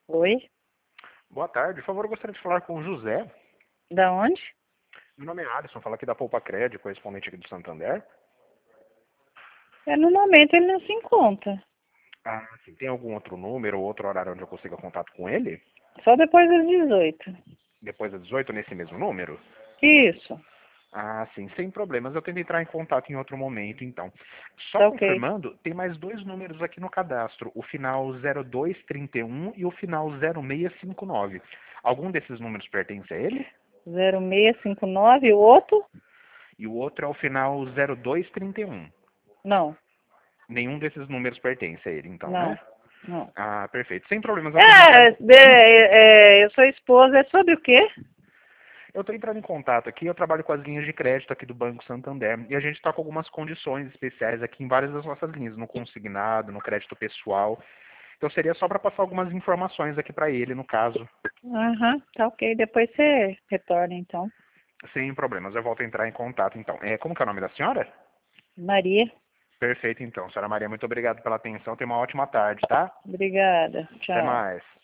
Oi? Boa tarde, por favor, eu gostaria de falar com o José. Da onde? Meu nome é Alisson, falo aqui da Poupa Crédito, correspondente aqui do Santander. No momento ele não se encontra. Ah, sim. Tem algum outro número ou outro horário onde eu consiga contato com ele? Só depois das 18. Depois das 18, nesse mesmo número? Isso. Ah, sim, sem problemas. Eu tento entrar em contato em outro momento, então. Só Tá ok. confirmando, tem mais dois números aqui no cadastro, o final 0231 e o final 0659. Algum desses números pertence a ele? 0659, o outro? E o outro é o final 0231. Não, Nenhum desses números pertence a ele, então, né? não, não. Ah, perfeito. Sem problemas, eu tento entrar em... Eu sou esposa, é sobre o quê? Eu estou entrando em contato aqui, eu trabalho com as linhas de crédito aqui do Banco Santander e a gente está com algumas condições especiais aqui em várias das nossas linhas, no consignado, no crédito pessoal. Então seria só para passar algumas informações aqui para ele, no caso. Aham, tá ok. Depois você retorna então. Sem problemas, eu volto a entrar em contato então. Como que é o nome da senhora? Maria, Perfeito então. Senhora Maria, muito obrigado pela atenção. Tenha uma ótima tarde, tá? obrigada. Até Tchau. mais.